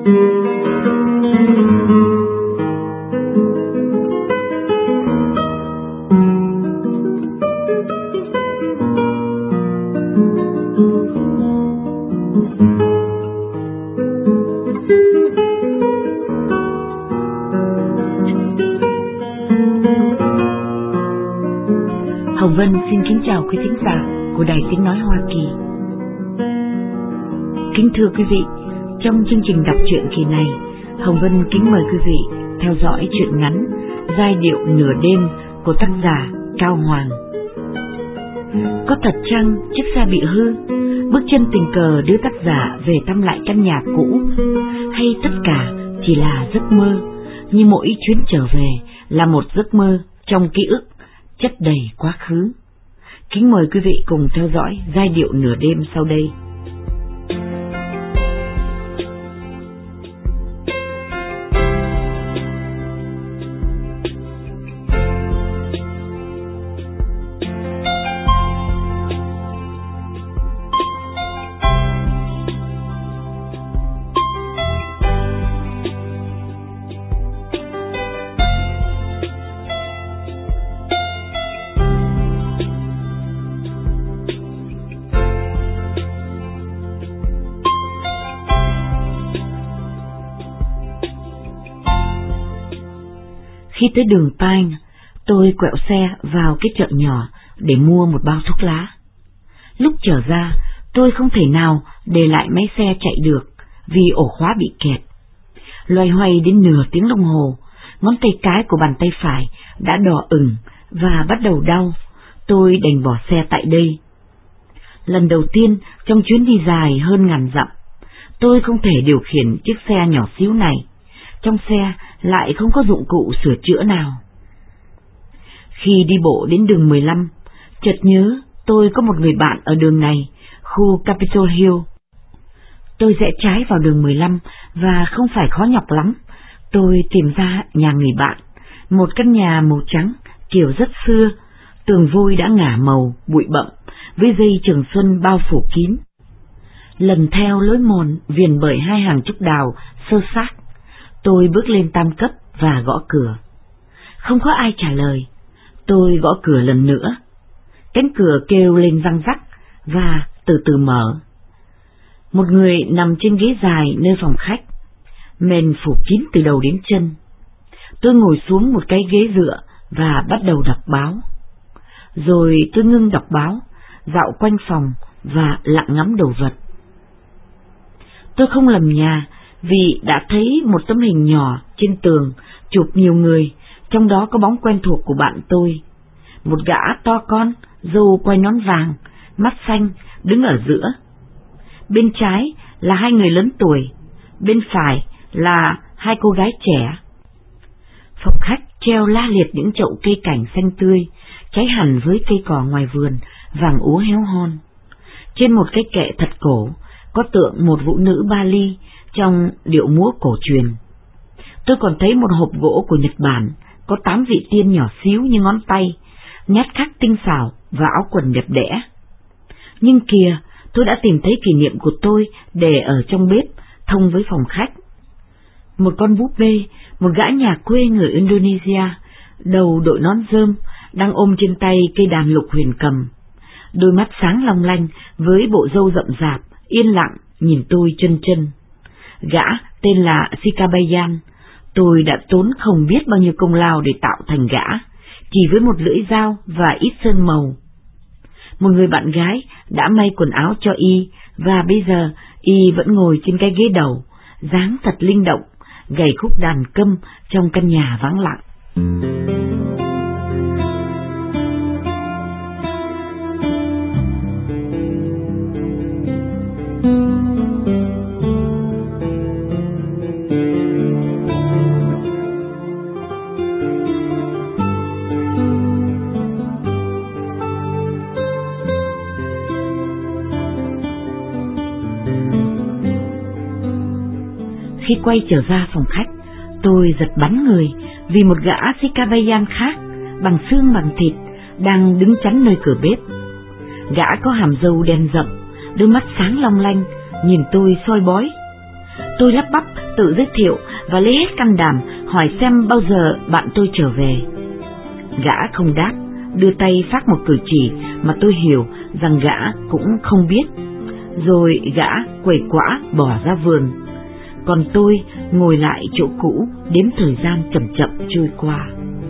Hồng Vân xin kính chào quý thính giả của Đài Tiếng Nói Hoa Kỳ. Kính thưa quý vị, trong chương trình đọc truyện kỳ này, Hồng Vân kính mời quý vị theo dõi truyện ngắn Giai điệu nửa đêm của tác giả Cao Hoàng. Có thật chăng chiếc xe bị hư, bước chân tình cờ đưa tác giả về thăm lại căn nhà cũ, hay tất cả chỉ là giấc mơ, như mỗi chuyến trở về là một giấc mơ trong ký ức chất đầy quá khứ? Kính mời quý vị cùng theo dõi giai điệu nửa đêm sau đây. Khi tới đường Pine, tôi quẹo xe vào cái chợ nhỏ để mua một bao thuốc lá. Lúc trở ra, tôi không thể nào để lại máy xe chạy được vì ổ khóa bị kẹt. Loay hoay đến nửa tiếng đồng hồ, ngón tay cái của bàn tay phải đã đỏ ửng và bắt đầu đau. Tôi đành bỏ xe tại đây. Lần đầu tiên trong chuyến đi dài hơn 1000 dặm, tôi không thể điều khiển chiếc xe nhỏ xíu này. Trong xe lại không có dụng cụ sửa chữa nào. Khi đi bộ đến đường 15, chợt nhớ tôi có một người bạn ở đường này, khu Capitol Hill. Tôi rẽ trái vào đường 15 và không phải khó nhọc lắm. Tôi tìm ra nhà người bạn, một căn nhà màu trắng, kiểu rất xưa, tường vôi đã ngả màu, bụi bặm, với dây trường xuân bao phủ kín. Lần theo lối mòn viền bởi hai hàng trúc đào xơ xác, tôi bước lên tam cấp và gõ cửa. Không có ai trả lời. Tôi gõ cửa lần nữa. Cánh cửa kêu lên răng rắc và từ từ mở. Một người nằm trên ghế dài nơi phòng khách, mền phủ kín từ đầu đến chân. Tôi ngồi xuống một cái ghế dựa và bắt đầu đọc báo. Rồi tôi ngưng đọc báo, dạo quanh phòng và lặng ngắm đồ vật. Tôi không lầm nhà vì đã thấy một tấm hình nhỏ trên tường chụp nhiều người, trong đó có bóng quen thuộc của bạn tôi. Một gã to con, râu quai nón vàng, mắt xanh, đứng ở giữa. Bên trái là hai người lớn tuổi, bên phải là hai cô gái trẻ. Phòng khách treo la liệt những chậu cây cảnh xanh tươi, trái hẳn với cây cỏ ngoài vườn, vàng úa héo hon. Trên một cái kệ thật cổ, có tượng một vũ nữ Bali trong điệu múa cổ truyền. Tôi còn thấy một hộp gỗ của Nhật Bản, có 8 vị tiên nhỏ xíu như ngón tay, nhát khắc tinh xảo và áo quần đẹp đẽ. Nhưng kìa, tôi đã tìm thấy kỷ niệm của tôi để ở trong bếp, thông với phòng khách. Một con búp bê, một gã nhà quê người Indonesia, đầu đội nón rơm, đang ôm trên tay cây đàn lục huyền cầm. Đôi mắt sáng long lanh với bộ râu rậm rạp, yên lặng nhìn tôi chân chân. Gã tên là Sikabayan. Tôi đã tốn không biết bao nhiêu công lao để tạo thành gã, chỉ với một lưỡi dao và ít sơn màu. Một người bạn gái đã may quần áo cho y, và bây giờ y vẫn ngồi trên cái ghế đầu, dáng thật linh động, gảy khúc đàn câm trong căn nhà vắng lặng. Khi quay trở ra phòng khách, tôi giật bắn người vì một gã Sikabayan khác, bằng xương bằng thịt, đang đứng chắn nơi cửa bếp. Gã có hàm râu đen rậm, đôi mắt sáng long lanh, nhìn tôi soi bói. Tôi lắp bắp tự giới thiệu và lấy hết can đảm hỏi xem bao giờ bạn tôi trở về. Gã không đáp, đưa tay phát một cử chỉ mà tôi hiểu rằng gã cũng không biết. Rồi gã quẩy quã bỏ ra vườn. Còn tôi ngồi lại chỗ cũ, đếm thời gian chậm chậm trôi qua.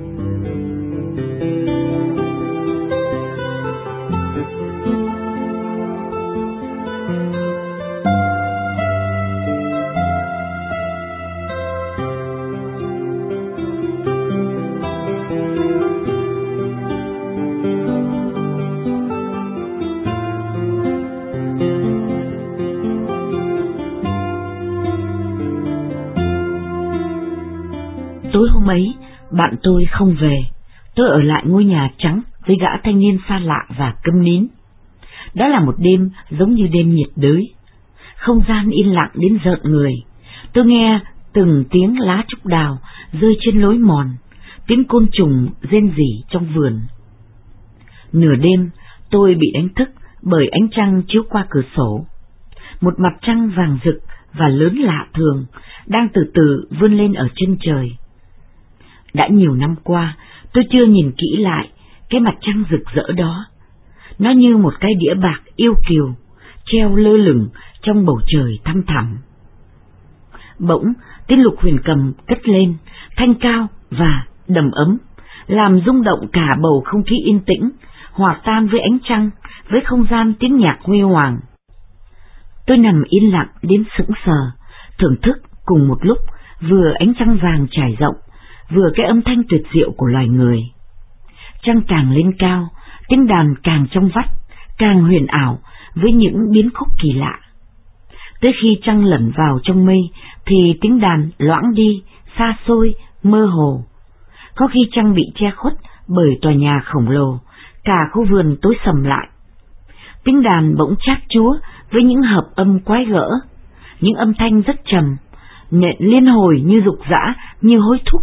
Tối hôm ấy, bạn tôi không về. Tôi ở lại ngôi nhà trắng với gã thanh niên xa lạ và câm nín. Đó là một đêm giống như đêm nhiệt đới. Không gian yên lặng đến rợn người. Tôi nghe từng tiếng lá trúc đào rơi trên lối mòn, tiếng côn trùng rên rỉ trong vườn. Nửa đêm, tôi bị đánh thức bởi ánh trăng chiếu qua cửa sổ. Một mặt trăng vàng rực và lớn lạ thường đang từ từ vươn lên ở chân trời. Đã nhiều năm qua, tôi chưa nhìn kỹ lại cái mặt trăng rực rỡ đó. Nó như một cái đĩa bạc yêu kiều, treo lơ lửng trong bầu trời thăm thẳm. Bỗng, tiếng lục huyền cầm cất lên, thanh cao và đầm ấm, làm rung động cả bầu không khí yên tĩnh, hòa tan với ánh trăng, với không gian tiếng nhạc huy hoàng. Tôi nằm yên lặng đến sững sờ, thưởng thức cùng một lúc vừa ánh trăng vàng trải rộng, vừa cái âm thanh tuyệt diệu của loài người. Trăng càng lên cao, tiếng đàn càng trong vắt, càng huyền ảo với những biến khúc kỳ lạ. Tới khi trăng lẩn vào trong mây thì tiếng đàn loãng đi, xa xôi, mơ hồ. Có khi trăng bị che khuất bởi tòa nhà khổng lồ, cả khu vườn tối sầm lại. Tiếng đàn bỗng chát chúa với những hợp âm quái gở, những âm thanh rất trầm, nện liên hồi như rục rã, như hối thúc.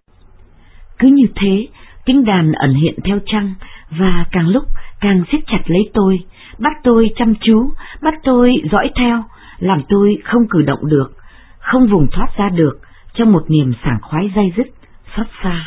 Cứ như thế, tiếng đàn ẩn hiện theo trăng và càng lúc càng siết chặt lấy tôi, bắt tôi chăm chú, bắt tôi dõi theo, làm tôi không cử động được, không vùng thoát ra được trong một niềm sảng khoái day dứt, xót xa.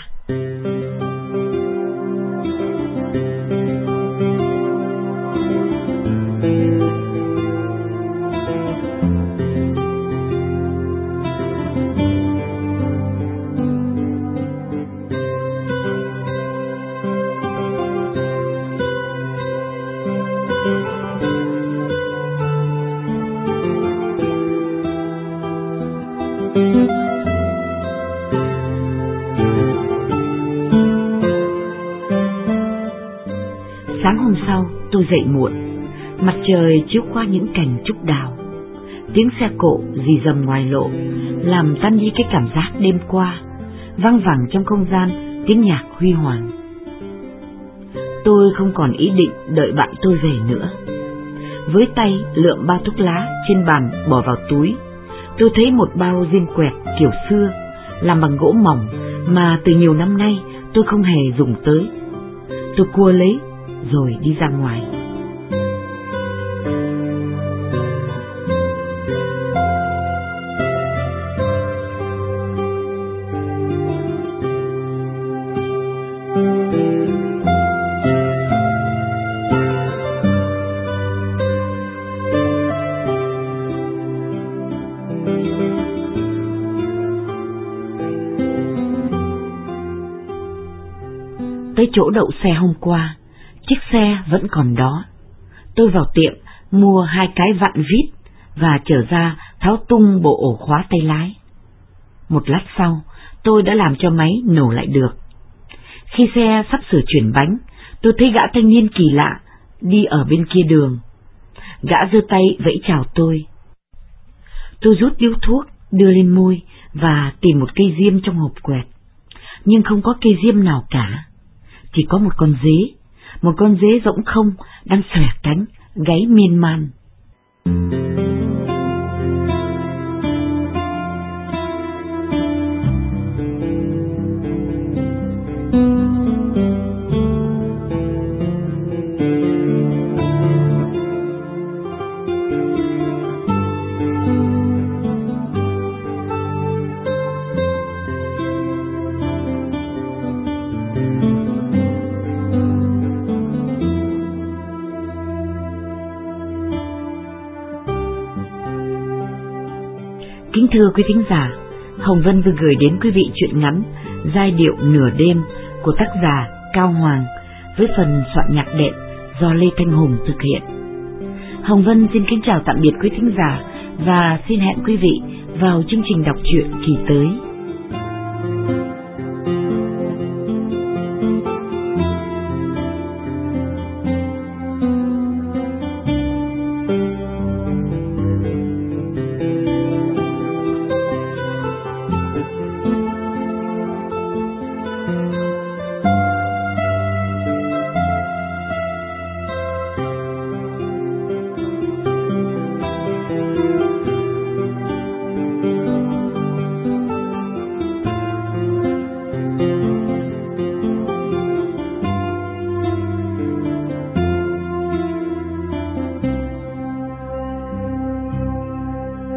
Sáng hôm sau, tôi dậy muộn. Mặt trời chiếu qua những cành trúc đào. Tiếng xe cộ rì rầm ngoài lộ làm tan đi cái cảm giác đêm qua. Văng vẳng trong không gian tiếng nhạc huy hoàng. Tôi không còn ý định đợi bạn tôi về nữa. Với tay lượm bao thuốc lá trên bàn bỏ vào túi, tôi thấy một bao diêm quẹt kiểu xưa, làm bằng gỗ mỏng mà từ nhiều năm nay tôi không hề dùng tới. Tôi cua lấy rồi đi ra ngoài. Tới chỗ đậu xe hôm qua, chiếc xe vẫn còn đó. Tôi vào tiệm mua 2 cái vặn vít và trở ra tháo tung bộ ổ khóa tay lái. Một lát sau, tôi đã làm cho máy nổ lại được. Khi xe sắp sửa chuyển bánh, tôi thấy gã thanh niên kỳ lạ đi ở bên kia đường. Gã giơ tay vẫy chào tôi. Tôi rút điếu thuốc đưa lên môi và tìm một cây diêm trong hộp quẹt, nhưng không có cây diêm nào cả. Chỉ có một con dế rỗng không đang xòe cánh, gáy miên man. Kính thưa quý thính giả, Hồng Vân vừa gửi đến quý vị truyện ngắn Giai điệu nửa đêm của tác giả Cao Hoàng với phần soạn nhạc đệm do Lê Thanh Hùng thực hiện. Hồng Vân xin kính chào tạm biệt quý thính giả và xin hẹn quý vị vào chương trình đọc truyện kỳ tới.